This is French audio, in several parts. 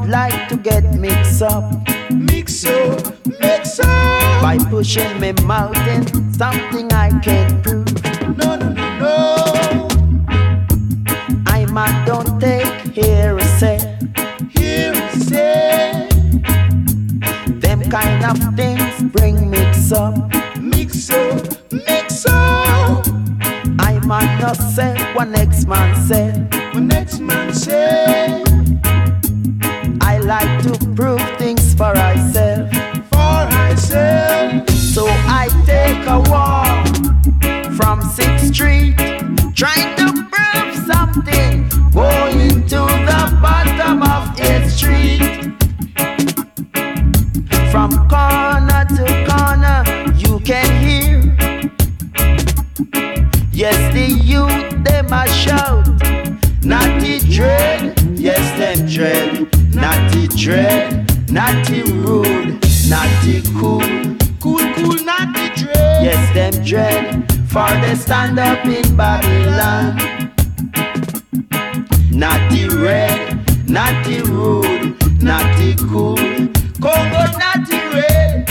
like to get mixed up. Mix up, mix up. By pushing me mouth in something I can't prove. No, no, no, no. I man don't take hearsay. Hearsay. Them kind of things bring mix up. Mix up, mix up. I man not say what next man say. What next man say. I like to prove things for myself. For myself. So I take a walk from 6th Street, trying to prove something, going to the bottom of 8th Street. From corner to corner, you can hear. Yes, the youth, them a shout. Natty dread, yes, them dread. Natty dread, natty rude, natty cool. Cool, cool, natty dread. Yes, them dread, for they stand up in Babylon. Natty red, natty rude, natty cool. Congo natty red.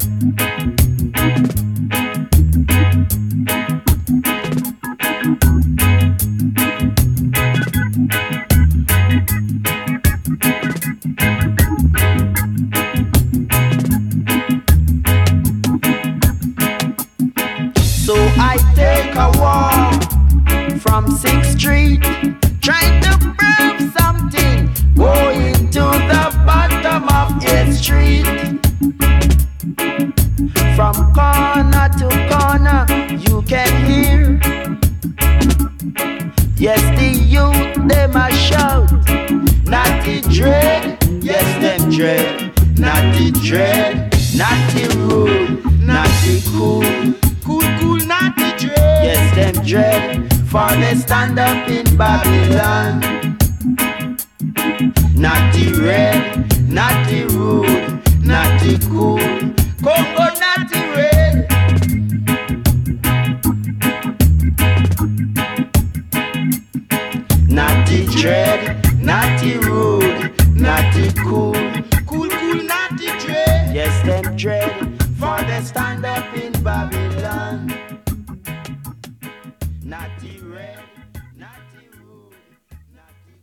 So I take a walk from 6th Street, trying to prove something, going to the bottom of 8th Street. From corner to corner, you can hear. Yes, the youth, them a shout. Natty dread, yes, them dread. Natty dread, natty rude, natty cool. Cool, cool, natty dread. Yes, them dread, for they stand up in Babylon. Natty red, natty rude, natty cool. Congo natty red. Natty dread, natty rude, natty cool. Cool, cool, natty dread. Yes, them dread, for they stand up in Babylon. Natty red, natty rude, natty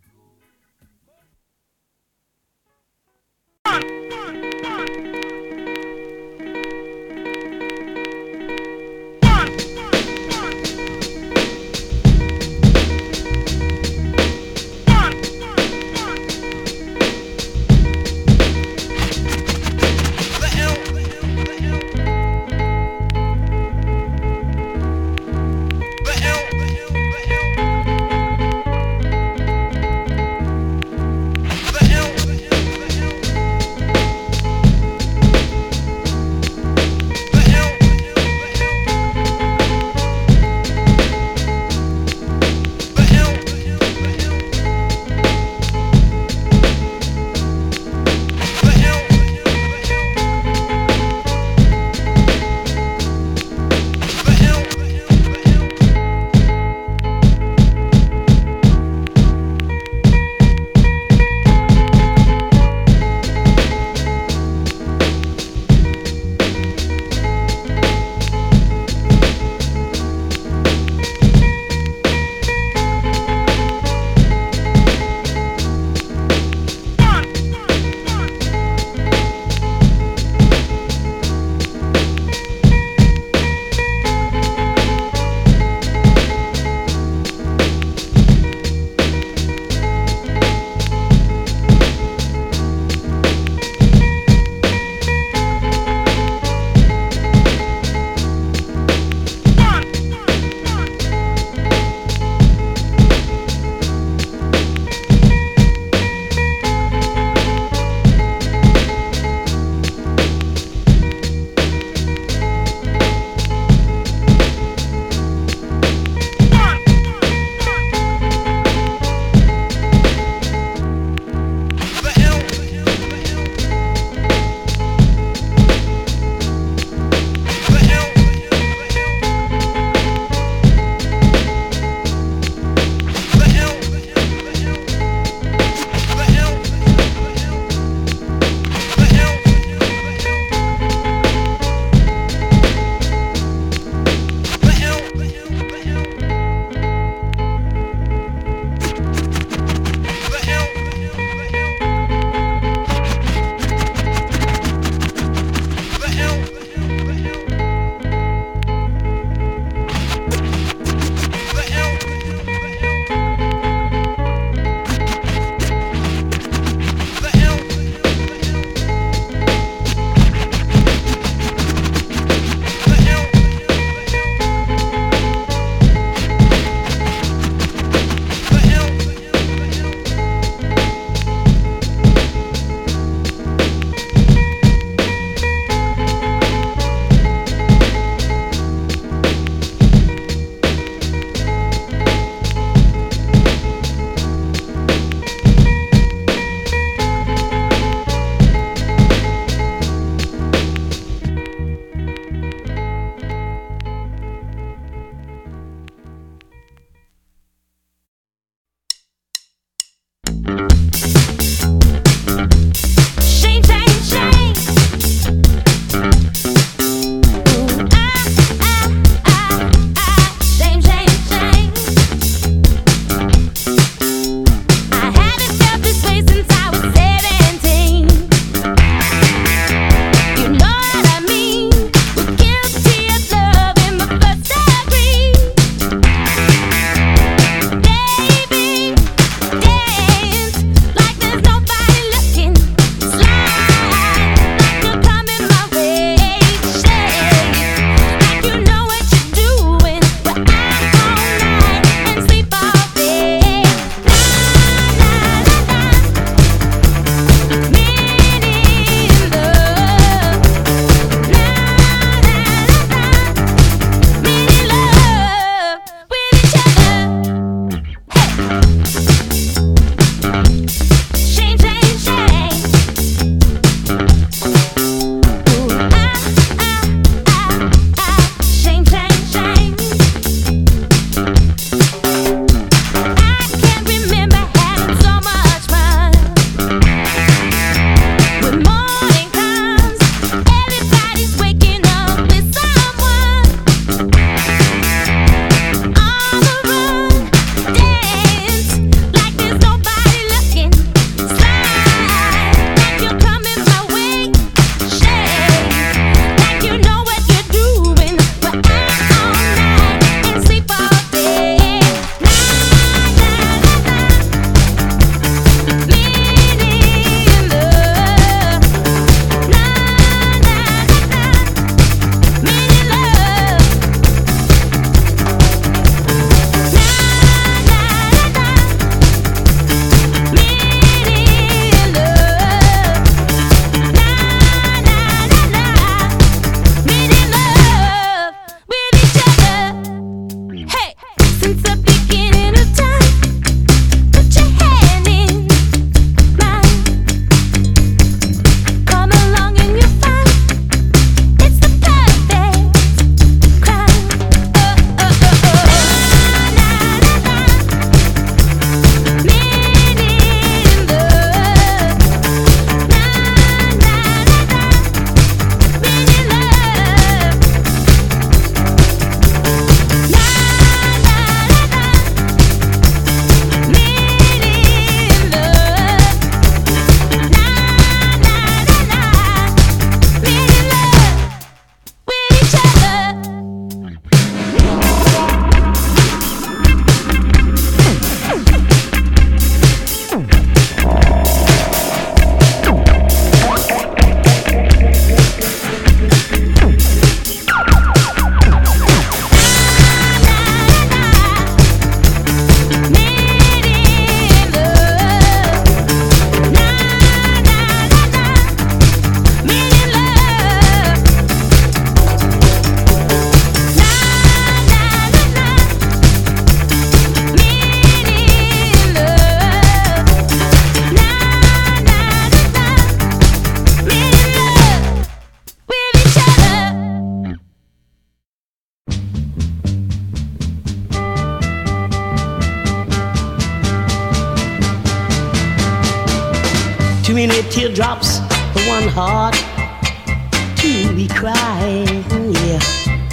teardrops for one heart to be crying, yeah.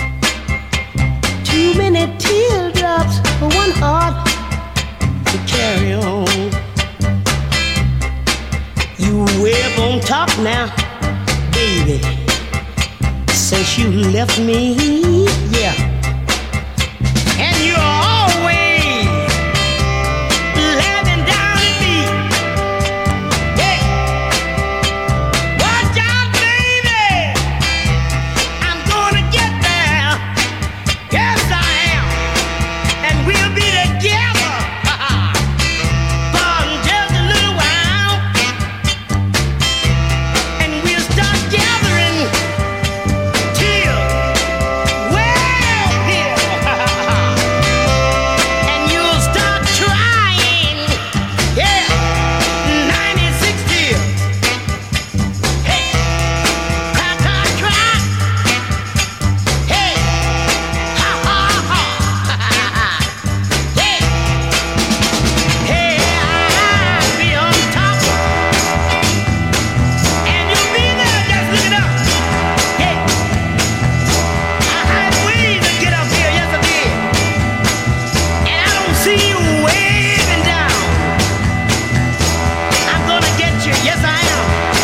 Too many teardrops for one heart to carry on. You way up on top now, baby, since you left me, yeah. And you're always laughing down at me. Hey, watch out, baby, I'm gonna get there. Yes, I am, and we'll be together for just a little while, and we'll start gathering till well here, and you'll start trying, yeah, 96 tears. Hey, cry, cry, cry. Hey, ha, ha, ha. Hey, hey, I'll be on top, and you'll be there. Just look it up. Hey, I had ways to get up here, yes I did, and I don't see you waving down. I'm gonna get you, yes I am.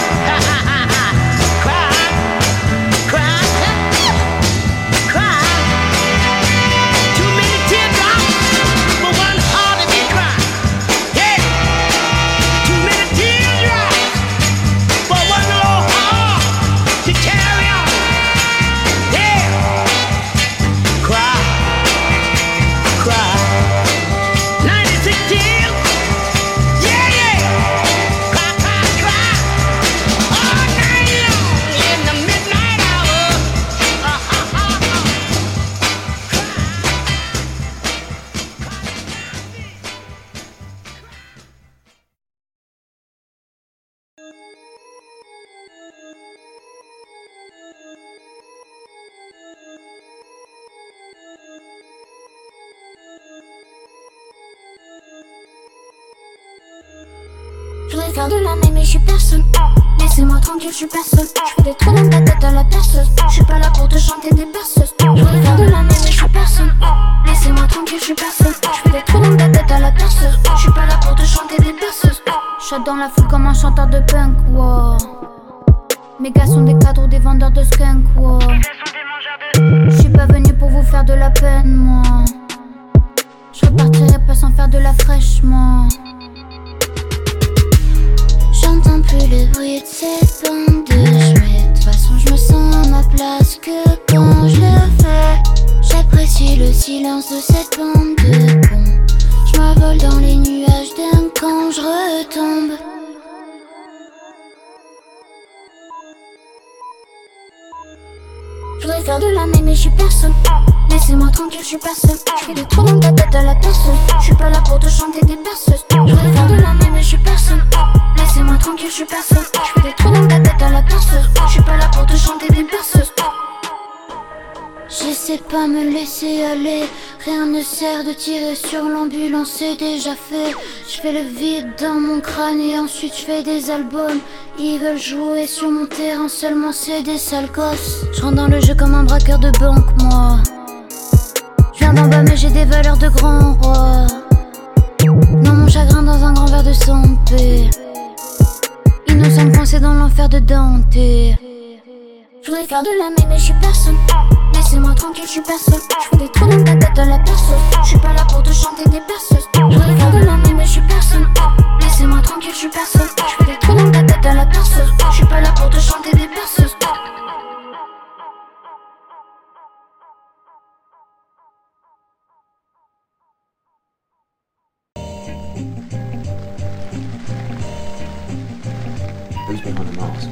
Cry, cry, cry. Too many teardrops for one heart to be crying. Yeah, too many teardrops for one little heart to carry on. Yeah, cry, cry. 96 tears. Yeah, yeah. Cry, cry, cry. All night long in the midnight hour. Je voudrais faire de la même mais je suis personne. Laissez-moi tranquille, je suis personne. Je fais des trous dans ta tête à la perceuse. Je suis pas là pour te chanter des berceuses. Je voudrais faire de la même mais je suis personne. Laissez-moi tranquille, je suis personne. Je fais des trous dans ta tête à la perceuse. Je suis pas là pour te chanter des berceuses. Je saute dans la foule comme un chanteur de punk, wow. Mes gars sont des cadres ou des vendeurs de skunk, wow. Je suis pas venu pour vous faire de la peine, moi. Je repartirai pas sans faire de la fraîche, moi. J'entends plus le bruit de cette bande de jouets. De toute façon je me sens à ma place que quand je le fais. J'apprécie le silence de cette bande de cons. Je m'envole dans les nuages d'un quand je retombe. Je voudrais faire de la même mais je suis personne. Laissez-moi tranquille, je suis personne. Je fais des trous dans ta tête à la perceuse. Je suis pas là pour te chanter des berceuses. Je voudrais faire de la même mais je suis personne. Laissez-moi tranquille, je suis personne. Je fais des trous dans ta tête à la perceuse. Je suis pas là pour te chanter des berceuses. J'essaie de pas me laisser aller. Rien ne sert de tirer sur l'ambulance, c'est déjà fait. Je fais le vide dans mon crâne et ensuite je fais des albums. Ils veulent jouer sur mon terrain, seulement c'est des sales gosses. Je rentre dans le jeu comme un braqueur de banque, moi. Je viens d'en bas mais j'ai des valeurs de grand roi. Non, mon chagrin dans un grand verre de santé. Innocent coincé dans l'enfer de Dante. Je voudrais faire de la même mais je suis personne. Laissez-moi tranquille, je suis personne. Je fais des trous dans ta tête à la perceuse. Je suis pas là pour te chanter des berceuses. Je voudrais faire de la même mais je suis personne. Laissez-moi tranquille, je suis personne. Je fais des trous dans ta tête à la perceuse. Je suis pas là pour te chanter des berceuses. Who's behind the mask?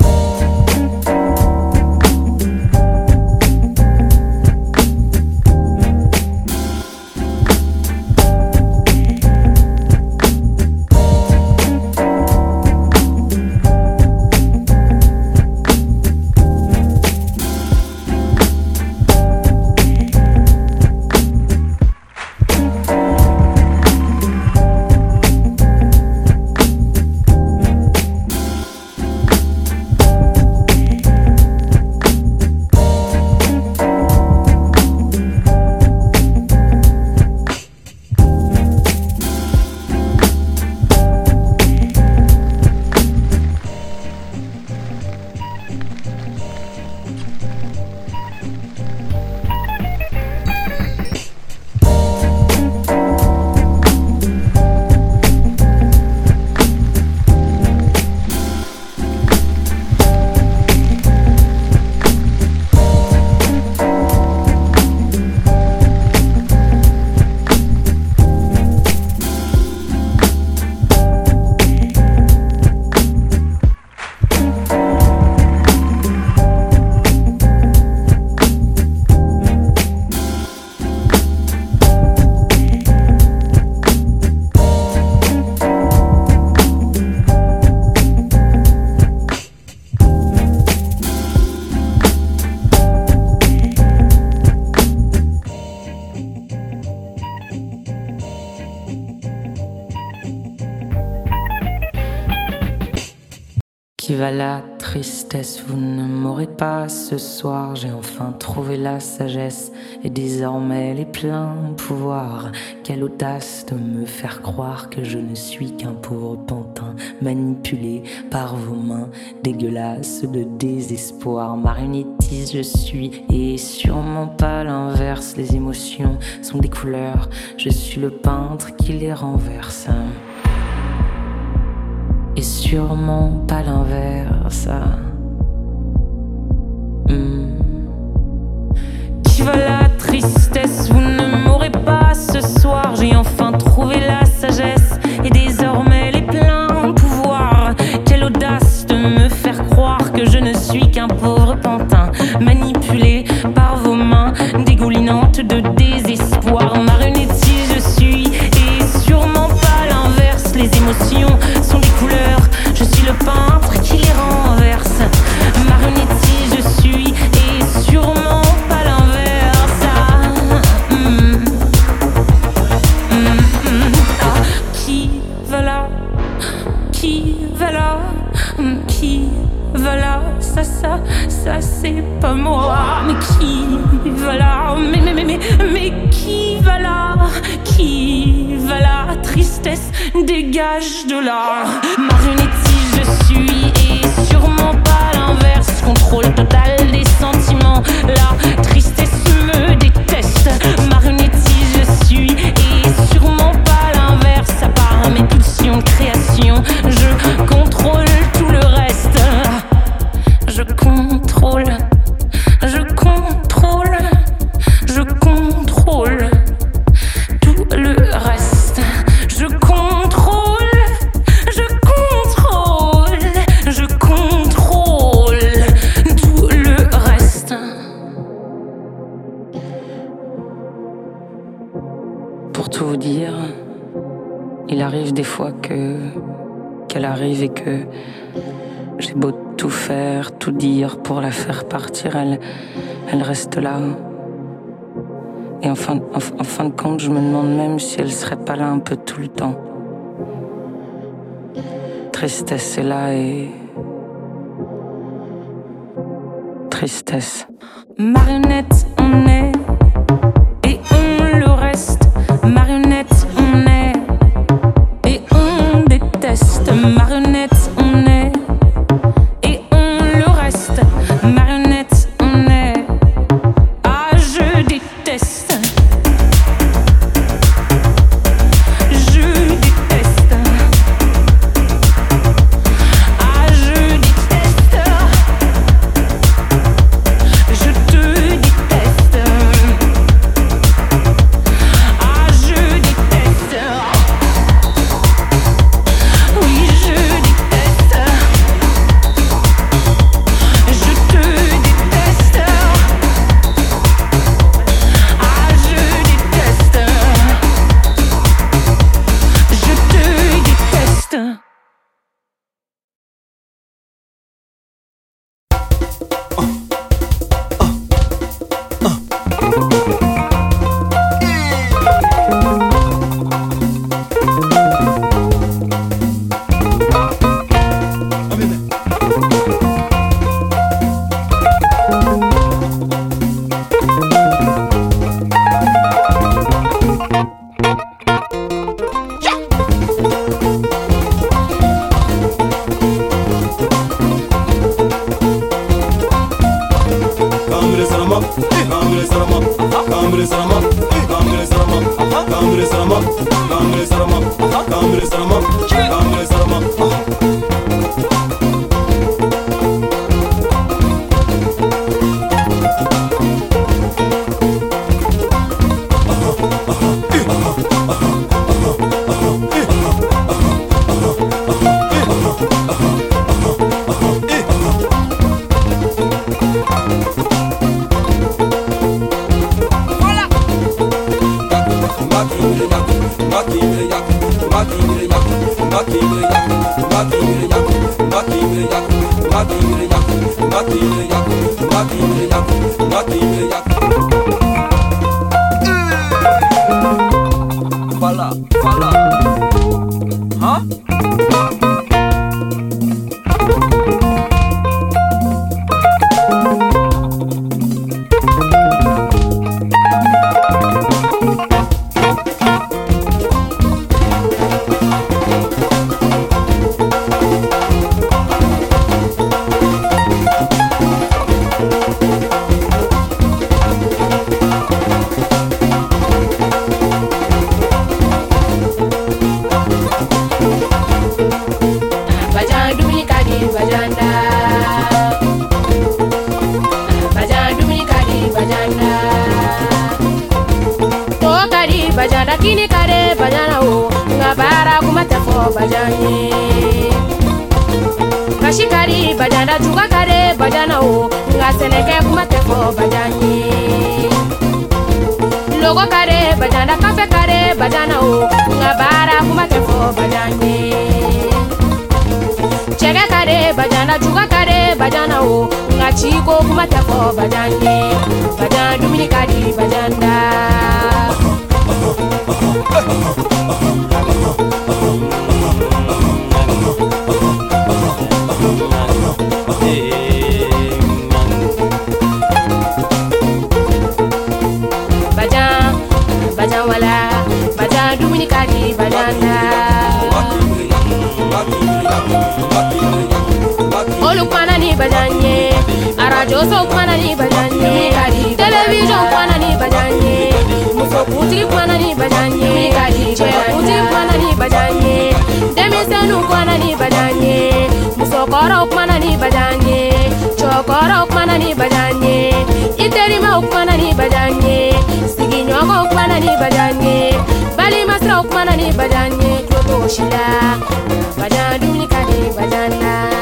va la tristesse, vous ne m'aurez pas ce soir. J'ai enfin trouvé la sagesse et désormais les pleins pouvoirs. Quelle audace de me faire croire que je ne suis qu'un pauvre pantin manipulé par vos mains dégueulasses de désespoir. Marionnettiste je suis et sûrement pas l'inverse. Les émotions sont des couleurs, je suis le peintre qui les renverse. Et sûrement pas l'inverse. Qui va la tristesse, vous ne m'aurez pas ce soir. J'ai enfin trouvé la sagesse et désormais les pleins pouvoirs. Quelle audace de me faire croire que je ne suis qu'un pauvre pantin manipulé par vos mains dégoulinantes de désespoir. Marionnettiste je suis et sûrement pas l'inverse. Les émotions sont des couleurs, je suis le peintre qui les renverse. Marionnettiste je suis et sûrement pas l'inverse. Qui va là? Qui va là? Qui va là? Ça c'est pas moi. Mais qui va là? Mais qui va là? Qui va là? Tristesse, dégage de là. Marionnettiste je suis et sûrement pas l'inverse. Contrôle total des sentiments, la tristesse me déteste. Marionnettiste je suis et sûrement pas l'inverse. À part mes pulsions de création, je contrôle tout le reste. Je contrôle, je contrôle, je contrôle tout le reste. Je contrôle, je contrôle, je contrôle tout le reste. Pour tout vous dire, il arrive des fois qu'elle arrive et que j'ai beau tout faire, tout dire pour la faire partir, elle reste là. Et en fin de compte, je me demande même si elle serait pas là un peu tout le temps. Tristesse est là et... Tristesse. Marionnette, on est et on le reste. Marionnette, on est et on déteste. Marionnette, on est et on le reste. Marionnette, on est. Ah, je déteste. Je déteste. Ah, je déteste. Je te déteste. Ah, je déteste. Oui, je déteste. Je te déteste. Ah, je déteste. Je te déteste. Voilà. Hein? kini kare bajana o ngabara kuma tafo bajanye kashikari bajana juga kare bajana o ngaseleke kuma tafo bajanye logo kare bajana kafe kare bajana o ngabara kuma tafo bajanye chega kare bajana juga kare bajana o ngachiko kuma tafo bajanye bajana dumini kari bajanda bajan wala bajan dumuni kadi bajanda olu kwana ni bajanye arajo so kwana ni bajanye kadi television kwana ni bajanye muso kuti kwana ni bajanye kadi che kuti kwana ni bajanye demisenu kwana ni bajanye muso koro kwana ni bajanye chokoro kwana ni bajanye iterima kwana ni bajanye siginyogo kwana ni bajanye bali masra kwana ni bajanye kloto shila bajandu ni kadi bajanda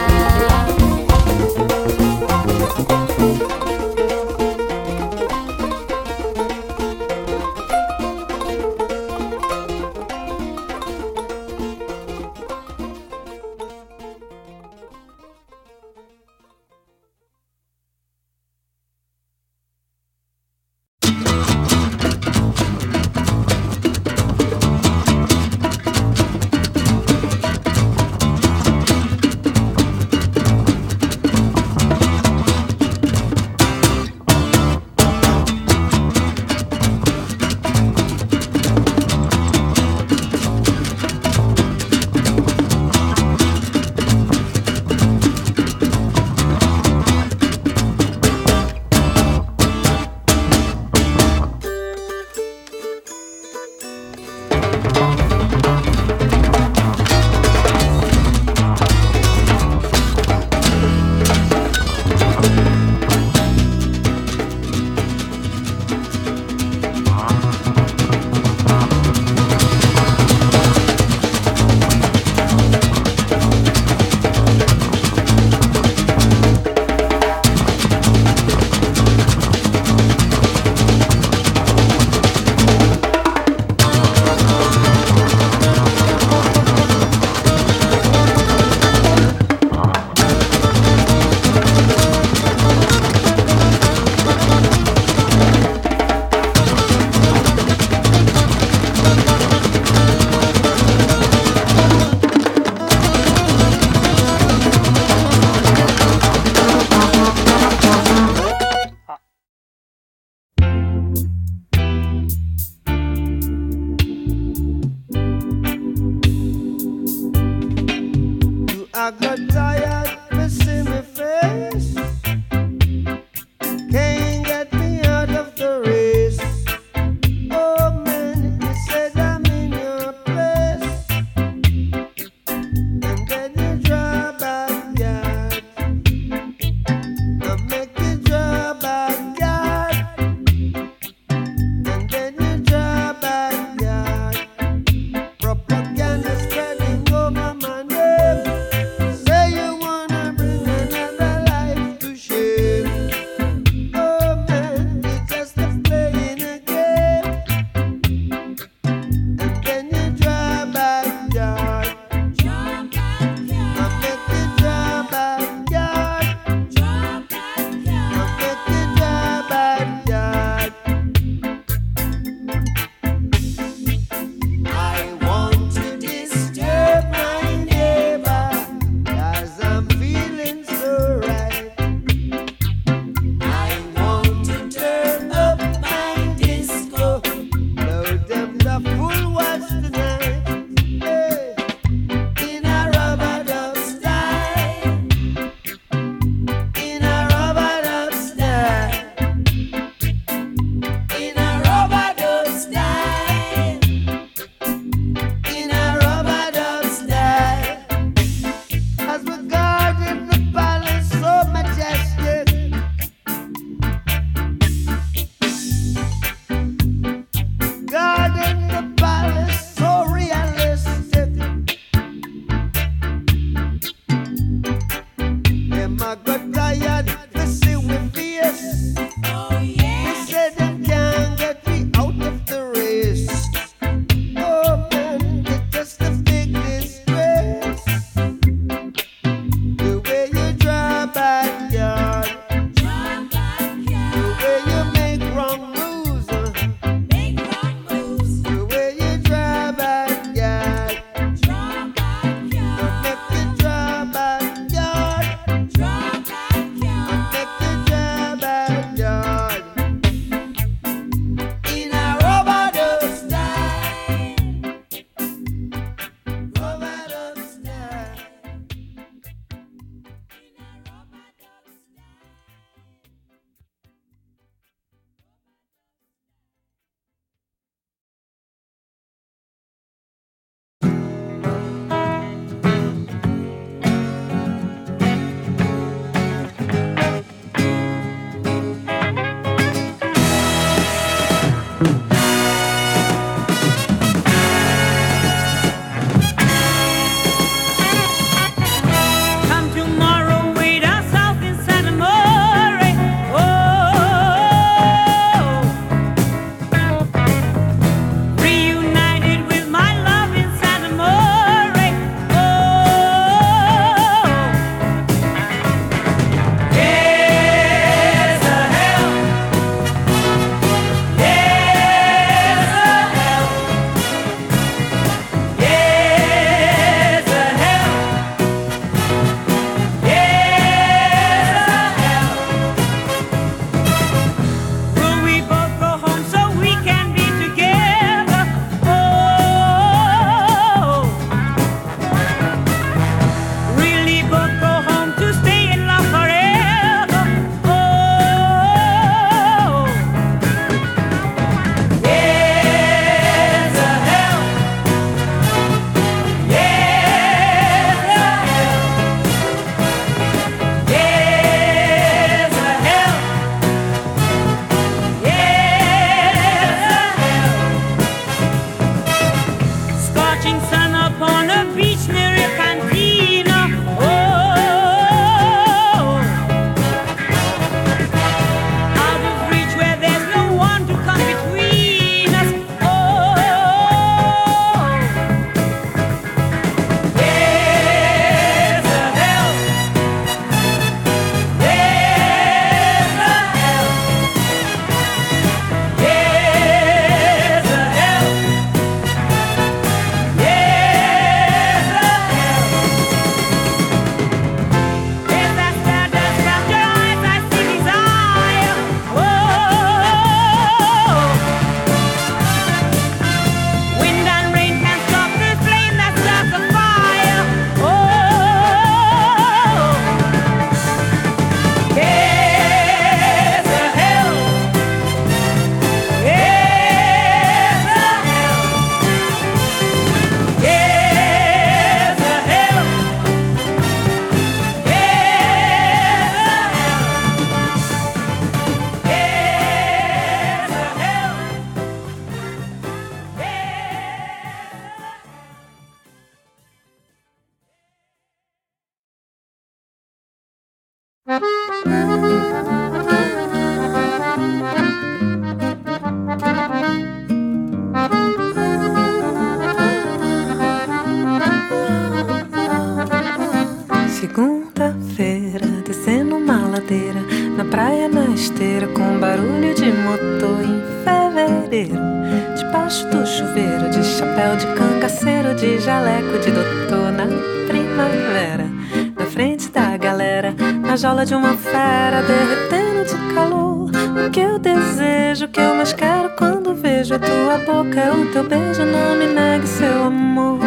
praia, na esteira, com barulho de motor em fevereiro. Debaixo do chuveiro, de chapéu de cangaceiro, de jaleco de doutor na primavera. Na frente da galera, na jaula de uma fera, derretendo de calor. O que eu desejo, o que eu mais quero quando vejo a tua boca é o teu beijo, não me negue seu amor.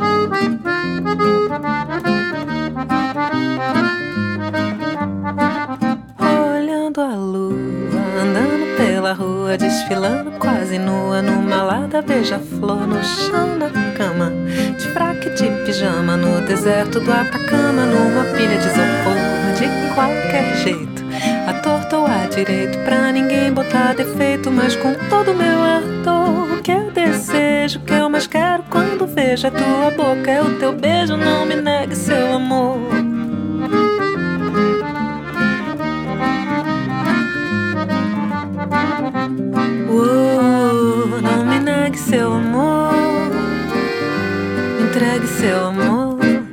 Olhando a lua, andando pela rua, desfilando quase nua, numa lada beija-flor no chão da cama, de fraque de pijama no deserto do Atacama, numa pilha de isopor, de qualquer jeito, à torta ou à direito, pra ninguém botar defeito, mas com todo o meu ardor. O que eu desejo, o que eu mais quero quando vejo a tua boca é o teu beijo, não me negue seu amor. Não me negue seu amor, me entregue seu amor.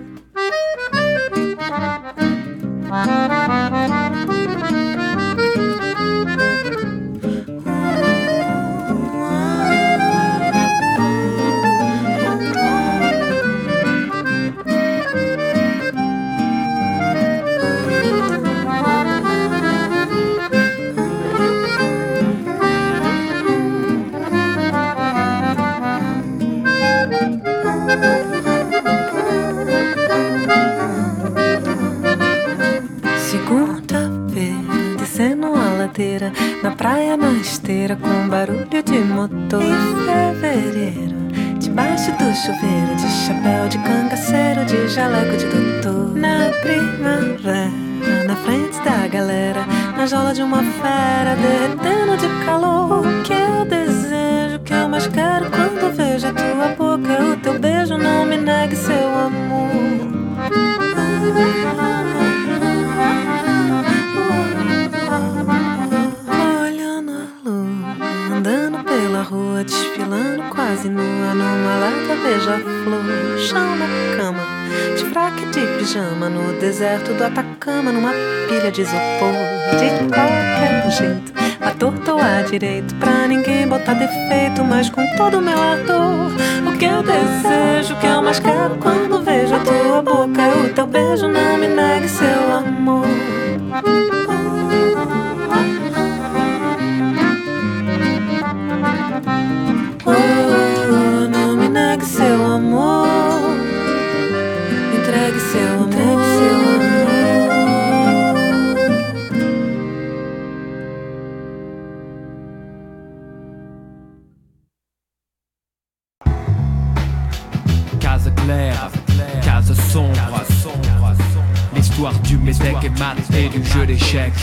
Na praia, na esteira, com barulho de motor em fevereiro. Debaixo do chuveiro, de chapéu de cangaceiro, de jaleco de doutor na primavera. Na frente da galera, na jaula de uma fera, derretendo de calor. O que eu desejo, o que eu mais quero quando vejo a tua boca é o teu beijo, não me negue seu amor. Andando pela rua, desfilando quase nua, numa lata beija-flor, chão na cama, de fraque de pijama no deserto do Atacama, numa pilha de isopor, de qualquer jeito, à torta ou à direito, pra ninguém botar defeito, mas com todo o meu ardor. O que eu desejo, o que eu mais quero quando vejo a tua boca é o teu beijo, não me negue seu amor. Não me negue seu amor, me entregue seu amor. Casa claire, casa sombre, l'histoire du métèque et mat et du jeu d'échecs.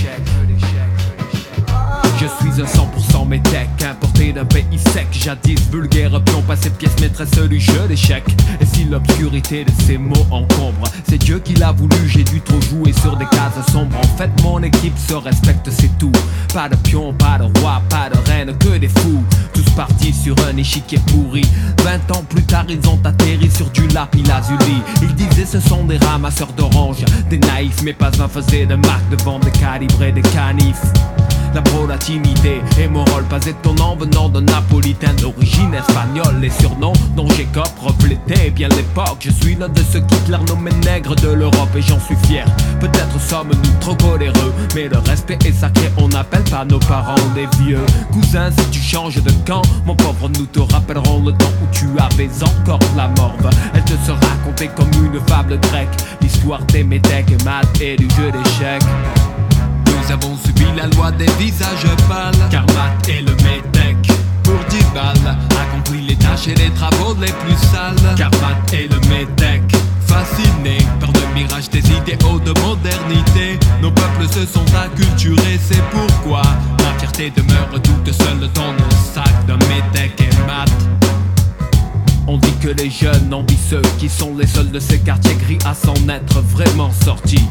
Je suis un 100% métèque, importé d'un pays sec. Jadis vulgaire, pion passé pièce maîtresse du jeu d'échecs. Et si l'obscurité de ces mots encombre, c'est Dieu qui l'a voulu, j'ai dû trop jouer sur des cases sombres. En fait mon équipe se respecte, c'est tout. Pas de pion, pas de roi, pas de reine, que des fous. Tous partis sur un échiquier pourri. 20 ans plus tard ils ont atterri sur du lapis lazuli. Ils disaient ce sont des ramasseurs d'oranges, des naïfs, mais pas un faisait de marque devant des calibres et des canifs. La volatilité est mon rôle, pas étonnant venant d'un napolitain d'origine espagnole. Les surnoms dont j'écope reflétaient bien l'époque. Je suis l'un de ceux qui nomment nègres de l'Europe et j'en suis fier. Peut-être sommes-nous trop coléreux, mais le respect est sacré, on n'appelle pas nos parents des vieux. Cousin, si tu changes de camp, mon pauvre, nous te rappellerons le temps où tu avais encore la morve. Elle te sera racontée comme une fable grecque, l'histoire des métèques et maths et du jeu d'échecs. Nous avons subi la loi des visages pâles, car Matt est le métèque. Pour 10 balles, accompli les tâches et les travaux les plus sales, car Matt est le métèque. Fasciné par le mirage des idéaux de modernité, nos peuples se sont acculturés, c'est pourquoi ma fierté demeure toute seule dans le sac d'un métèque et Matt. On dit que les jeunes envient ceux qui sont les seuls de ces quartiers gris à s'en être vraiment sortis.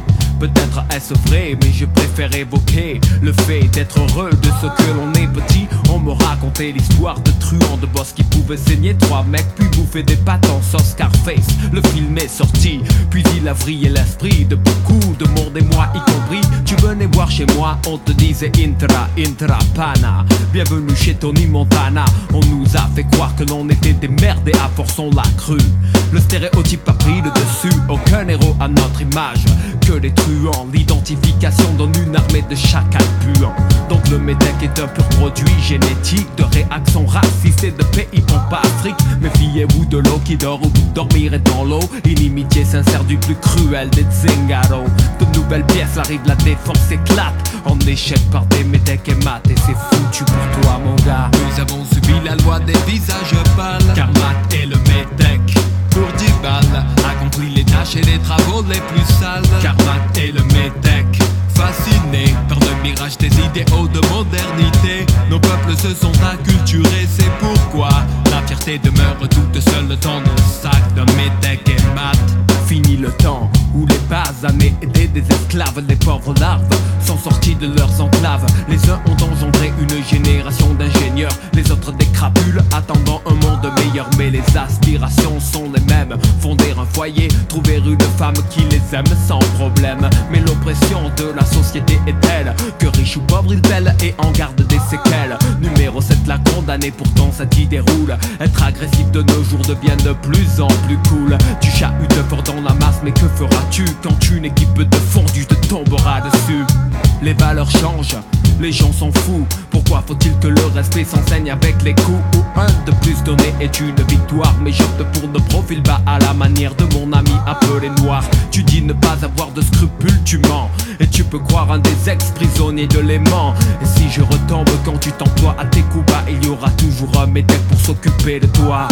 Peut-être est-ce vrai, mais je préfère évoquer le fait d'être heureux de ce que l'on est petit. On me racontait l'histoire de truands de boss qui pouvaient saigner 3 mecs puis bouffer des pâtes en sauce Scarface. Le film est sorti, puis il a vrillé l'esprit de beaucoup de monde et moi y compris. Tu venais voir chez moi, on te disait intra pana. Bienvenue chez Tony Montana. On nous a fait croire que l'on était des merdes et à force on l'a cru. Le stéréotype a pris le dessus, aucun héros à notre image que les truands. L'identification donne une armée de chacals puants. Donc le médec est un pur produit génétique de réaction raciste et de pays pompe Afrique. Méfiez-vous de l'eau qui dort, ou vous dormirez dans l'eau. Inimitié sincère du plus cruel des Zingaro. De nouvelles pièces arrivent, la défense éclate en échec par des médecs et maths. Et c'est foutu pour toi mon gars. Nous avons subi la loi des visages pâles, car Matt est le médec. Pour 10 balles, accomplit les tâches et les travaux les plus sales, car Matt est le médec. Fasciné par le mirage des idéaux de modernité, nos peuples se sont acculturés, c'est pourquoi la fierté demeure toute seule dans le sac d'un médec et Matt. Fini le temps où les basanés étaient des esclaves. Les pauvres larves sont sortis de leurs enclaves. Les uns ont engendré une génération d'ingénieurs, les autres des crapules attendant un monde meilleur. Mais les aspirations sont les mêmes, fonder un foyer, trouver une femme qui les aime sans problème. Mais l'oppression de la société est telle que riche ou pauvre il pèle et en garde des séquelles. Numéro 7 l'a condamné, pourtant cette idée roule. Être agressif de nos jours devient de plus en plus cool. Tu chahutes fort dans la masse, mais que feras-tu quand une équipe de fondus te tombera dessus? Les valeurs changent, les gens sont fous. Pourquoi faut-il que le respect s'enseigne avec les coups? Où un de plus donné est une victoire. Mais j'opte pour de profil bas à la manière de mon ami appelé Noir. Tu dis ne pas avoir de scrupules, tu mens. Et tu peux croire un des ex-prisonniers de l'aimant. Et si je retombe quand tu t'emploies à tes coups bas, il y aura toujours un médec pour s'occuper de toi.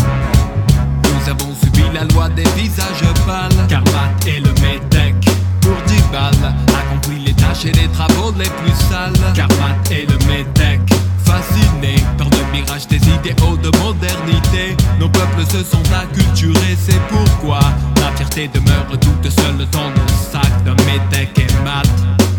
Nous avons subi la loi des visages pâles, car Matt est le médec. Pour 10 balles, accomplit les tâches et les travaux les plus sales, car Matt est le médec. Fasciné par le mirage des idéaux de modernité, nos peuples se sont acculturés, c'est pourquoi la fierté demeure toute seule dans le sac d'un médec et Matt.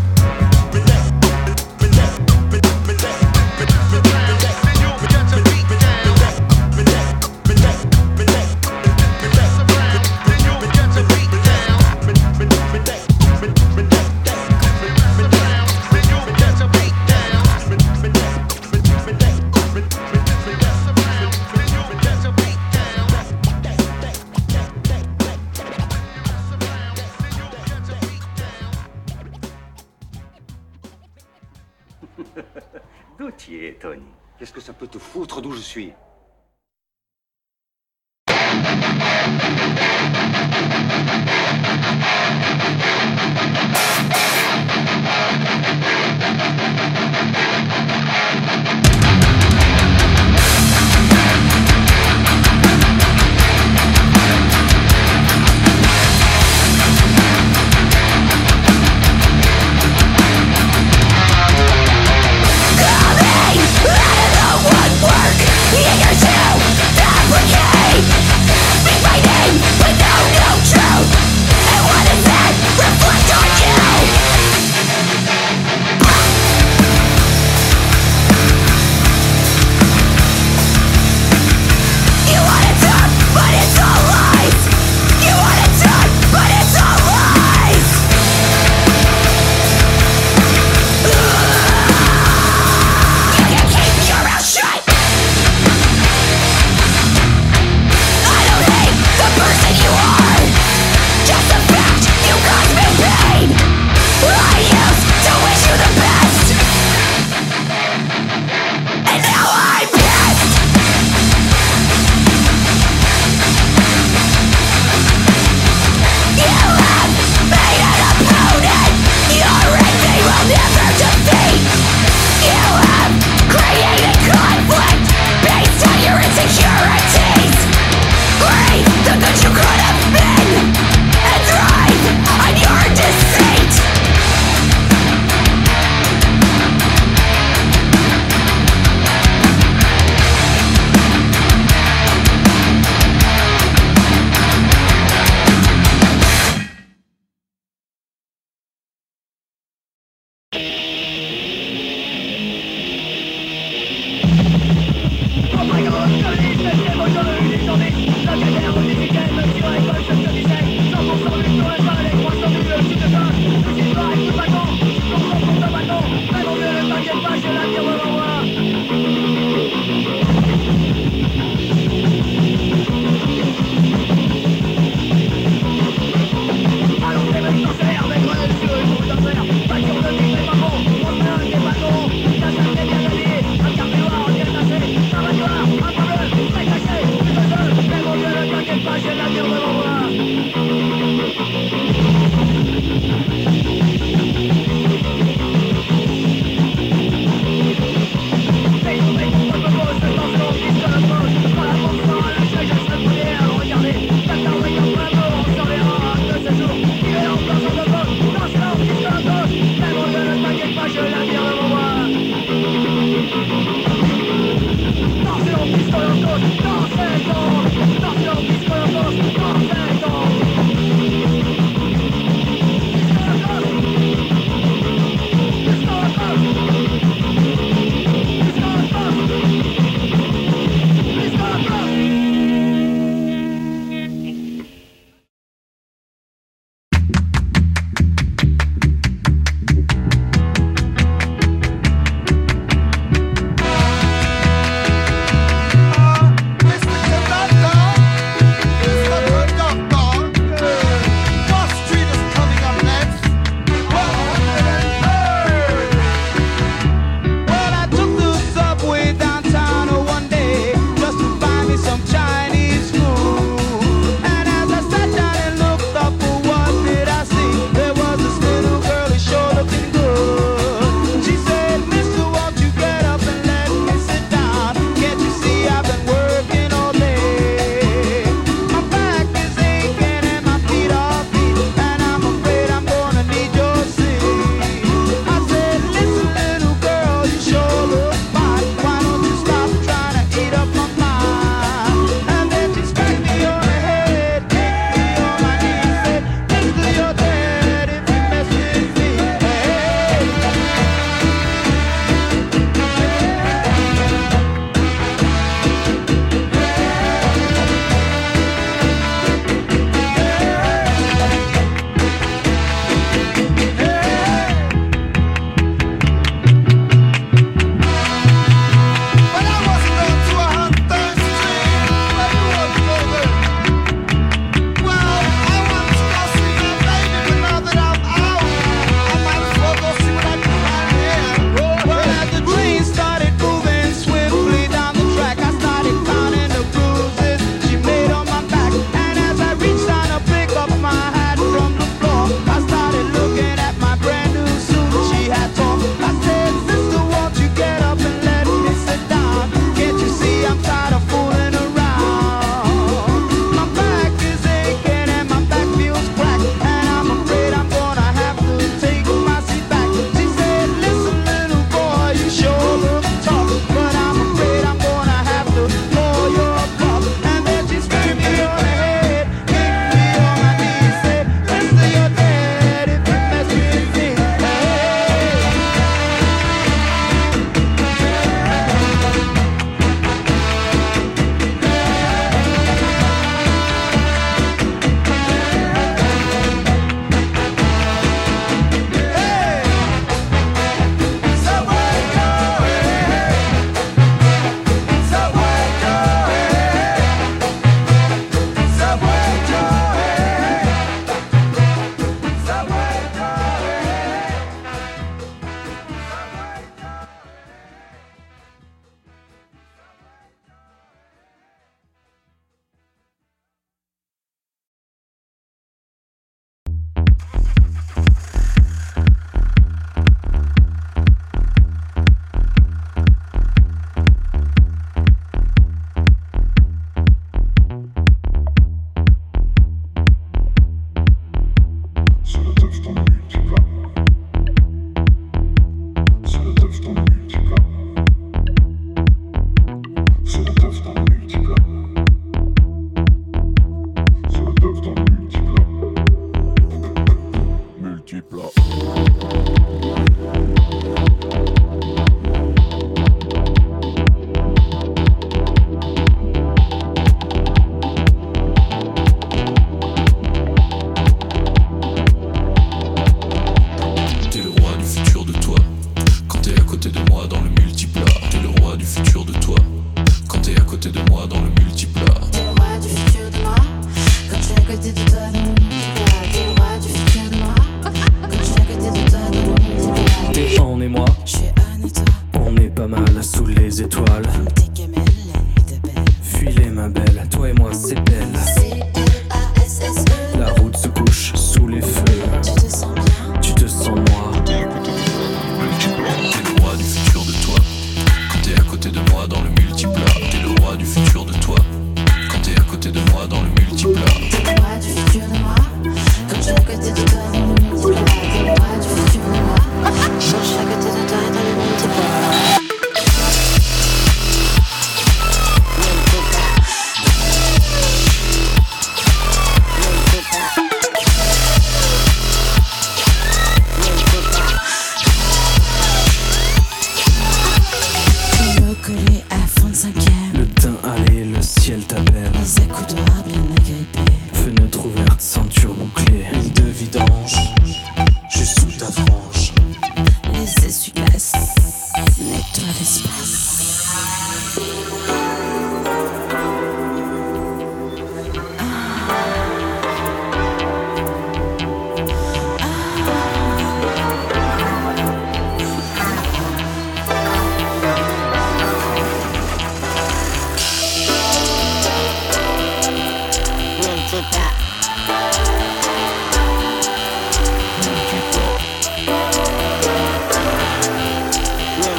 D'où tu es, Tony? Qu'est-ce que ça peut te foutre d'où je suis? Like I said,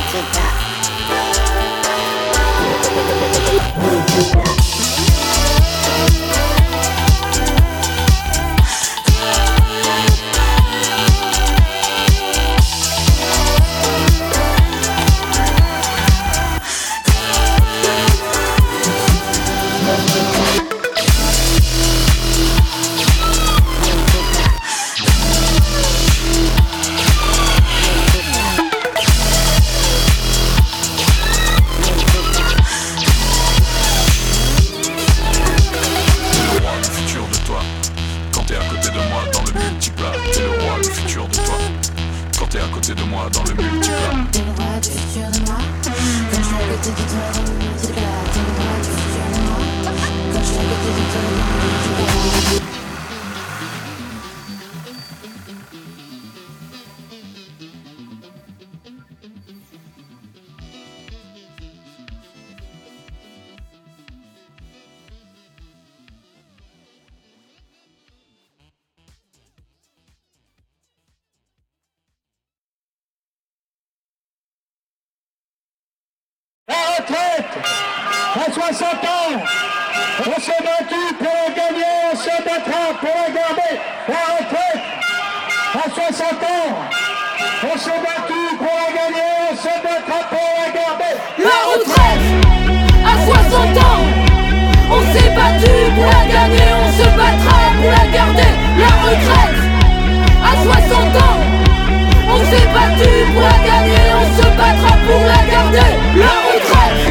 À 60 ans, on s'est battu pour la gagner, on se battra pour la garder. La retraite, à 60 ans, on s'est battu pour la gagner, on se battra pour la garder. La retraite, à 60 ans, on s'est battu pour la gagner, on se battra pour la garder. La retraite, à 60 ans, on s'est battu pour la gagner, on se battra pour la garder. La retraite.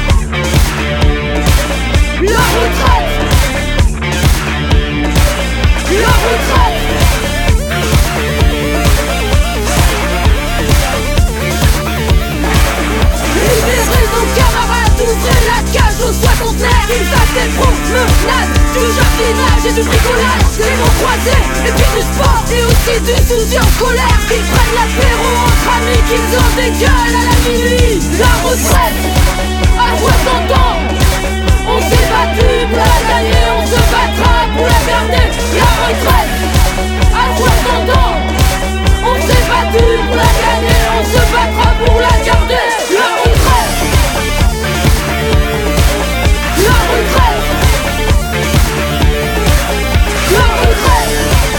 La retraite. La retraite. Libérez nos camarades, ouvrez la cage aux soixantenaires. Ils fassent des promenades, du jardinage et du bricolage, des mots croisés et puis du sport et aussi du soutien scolaire. Qu'ils prennent l'apéro entre amis, qu'ils en dégueulent à la minuit. La retraite, à 60 ans, on s'est battu pour la gagner, on se battra pour la garder. La retraite, à 60 ans, on s'est battu pour la gagner, on se battra pour la garder. La retraite. La retraite. La retraite.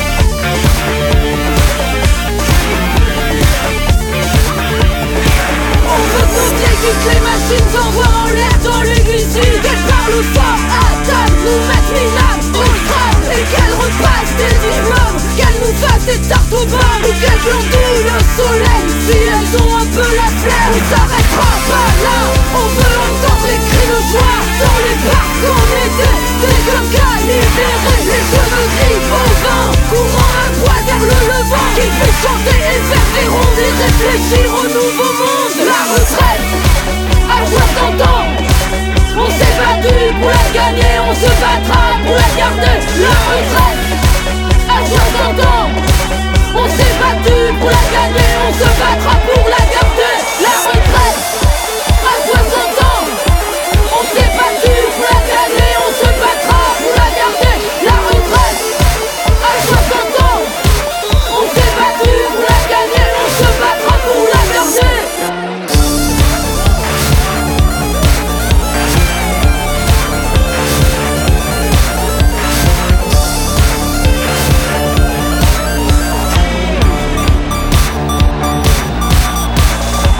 On veut sauter toutes les machines s'envoient en l'air dans l'aiguille. Qu'elles parlent fort à table, nous mettent minables au crâne. Et qu'elles repassent des immeubles, qu'elles nous fassent des tartes aux pommes, ou qu'elles glandouillent le soleil. Si elles ont un peu la flemme, on s'arrêtera pas là. On veut entendre les cris de joie dans les parcs en été. Des cocas libérés, les cheveux gris au vent, courant un poids vers le levant, qui fait chanter et faire des rondes et réfléchir au nouveau monde. La retraite, à 60 ans, on s'est battu pour la gagner, on se battra pour la garder. La retraite, à 60 ans, on s'est battu pour la gagner, on se battra pour la garder.